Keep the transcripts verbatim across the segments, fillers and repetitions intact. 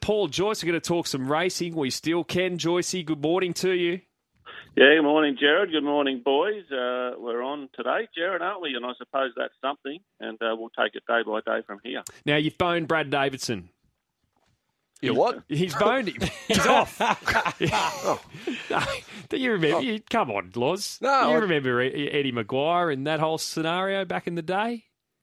Paul Joyce. We're going to talk some racing. We still can. Joycey, good morning to you. Yeah, good morning, Jared. Good morning, boys. Uh, we're on today, Jared, aren't we? And I suppose that's something, and uh, we'll take it day by day from here. Now, you've boned Brad Davidson. You what? He's boned him. He's off. oh. no, do you remember? Oh. You, come on, Loz. No, Do you I- remember Eddie Maguire and that whole scenario back in the day?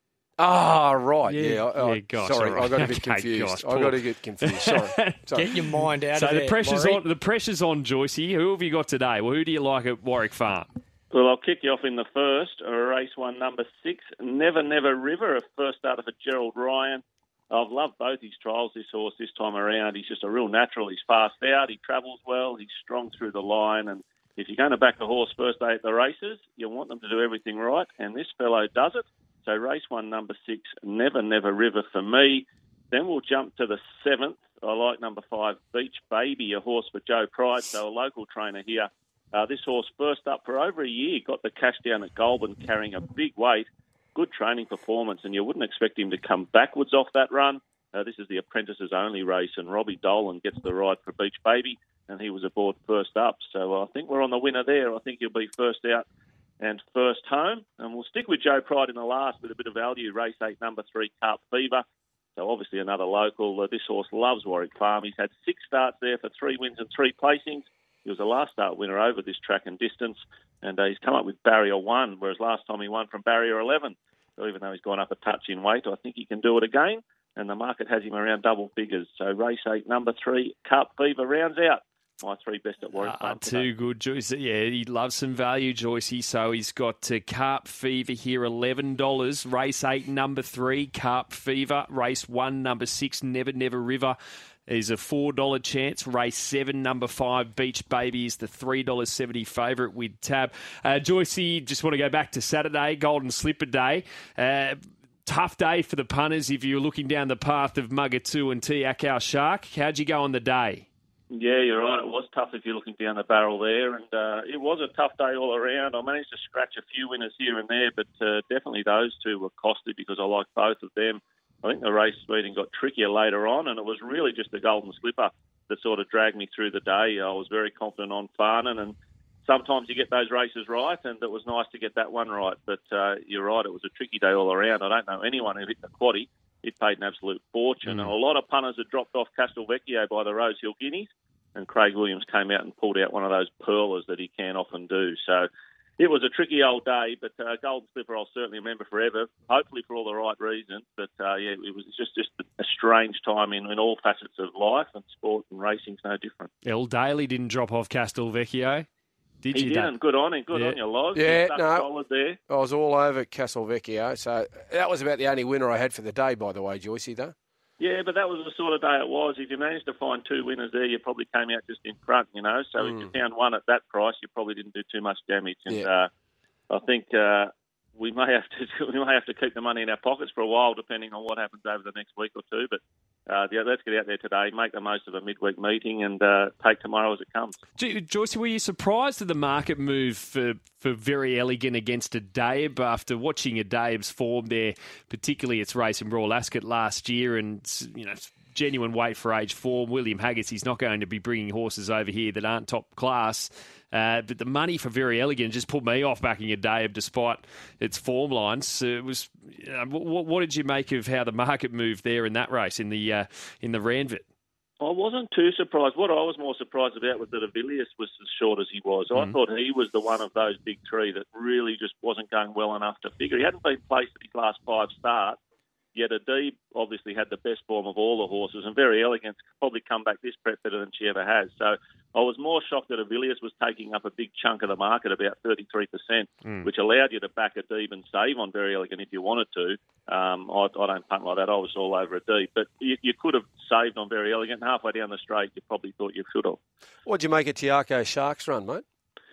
Ah, right. Yeah, Yeah. I, I, yeah, gosh, sorry, all right. I got a bit Okay, confused. gosh, I Paul. got a bit confused. Sorry. sorry. Get your mind out So of the there, pressure's Laurie. on. The pressure's on, Joycey. Who have you got today? Well, who do you like at Warwick Farm? Well, I'll kick you off in the first. Race one, number six, Never Never River, a first starter for Gerald Ryan. I've loved both his trials, this horse, this time around. He's just a real natural. He's fast out. He travels well. He's strong through the line. And if you're going to back a horse first day at the races, you want them to do everything right. And this fellow does it. So race one, number six, Never Never River for me. Then we'll jump to the seventh. I like number five, Beach Baby, a horse for Joe Pride, so a local trainer here. Uh, this horse first up for over a year, got the cash down at Goulburn carrying a big weight. Good training performance, and you wouldn't expect him to come backwards off that run. Uh, this is the apprentices only race, and Robbie Dolan gets the ride for Beach Baby, and he was aboard first up. So I think we're on the winner there. I think he'll be first out and first home. And we'll stick with Joe Pride in the last with a bit of value. Race eight, number three, Carp Fever. So obviously another local. Uh, this horse loves Warwick Farm. He's had six starts there for three wins and three placings. He was a last start winner over this track and distance, and uh, he's come up with barrier one, whereas last time he won from barrier eleven. So even though he's gone up a touch in weight, I think he can do it again, and the market has him around double figures. So race eight, number three, Carp Fever rounds out my three best at Warwick Ah, Farm too today. good, Joyce. Yeah, he loves some value, Joycey. So he's got uh, Carp Fever here, eleven dollars. Race eight, number three, Carp Fever. Race one, number six, Never Never River is a four dollars chance. Race seven, number five, Beach Baby is the three dollars seventy favourite with Tab. Uh, Joycey, just want to go back to Saturday, Golden Slipper Day. Uh, tough day for the punters if you're looking down the path of Mugatoo and Tiakau Shark. How'd you go on the day? Yeah, you're right. It was tough if you're looking down the barrel there, and uh, it was a tough day all around. I managed to scratch a few winners here and there, but uh, definitely those two were costly because I like both of them. I think the race speeding got trickier later on, and it was really just the Golden Slipper that sort of dragged me through the day. I was very confident on Farnan, and sometimes you get those races right, and it was nice to get that one right. But uh, you're right, it was a tricky day all around. I don't know anyone who hit the quaddie. It paid an absolute fortune, Mm. and a lot of punters had dropped off Castelvecchio by the Rose Hill Guineas, and Craig Williams came out and pulled out one of those pearlers that he can often do. So it was a tricky old day, but uh, Golden Slipper I'll certainly remember forever, hopefully for all the right reasons. But, uh, yeah, it was just, just a strange time in, in all facets of life, and sport and racing's no different. El Daly didn't drop off Castelvecchio. Did He you? didn't. Good on him. Good Yeah. on you, Loz. Yeah, He stuck no. solid there. I was all over Castelvecchio, so that was about the only winner I had for the day, by the way, Joycey, though. Yeah, but that was the sort of day it was. If you managed to find two winners there, you probably came out just in front, you know. So Mm. if you found one at that price, you probably didn't do too much damage. And Yeah. uh, I think uh, we may have to we may have to keep the money in our pockets for a while, depending on what happens over the next week or two. But uh, yeah, let's get out there today, make the most of a midweek meeting, and uh, take tomorrow as it comes. Jo- Joycey, were you surprised at the market move for, for Very Elegant against Adaib after watching Adaib's form there, particularly its race in Royal Ascot last year, and you know, genuine weight for age form? William Haggis, he's not going to be bringing horses over here that aren't top class. Uh, but the money for Very Elegant just put me off backing Adaib despite its form lines. So it was. You know, what, what did you make of how the market moved there in that race in the uh, in the Ranvit? I wasn't too surprised. What I was more surprised about was that Avilius was as short as he was. I Mm. thought he was the one of those big three that really just wasn't going well enough to figure. He hadn't been placed at his last five starts, yet Adib obviously had the best form of all the horses, and Very Elegant's probably come back this prep better than she ever has. So I was more shocked that Avilius was taking up a big chunk of the market, about thirty-three percent, Mm. which allowed you to back Adib and save on Very Elegant if you wanted to. Um, I, I don't punt like that. I was all over Adib. But you, you could have saved on Very Elegant. Halfway down the straight, you probably thought you should have. What'd you make of Tiako Shark's run, mate?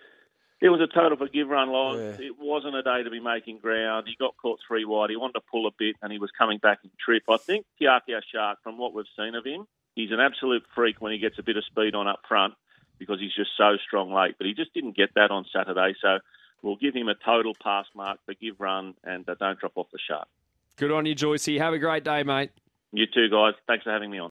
It was a total forgive run, Loz. Yeah. It wasn't a day to be making ground. He got caught three wide. He wanted to pull a bit, and he was coming back in trip. I think Tiakau Shark, from what we've seen of him, he's an absolute freak when he gets a bit of speed on up front because he's just so strong late. But he just didn't get that on Saturday, so we'll give him a total pass mark, forgive run, and uh, don't drop off the Shark. Good on you, Joycey. Have a great day, mate. You too, guys. Thanks for having me on.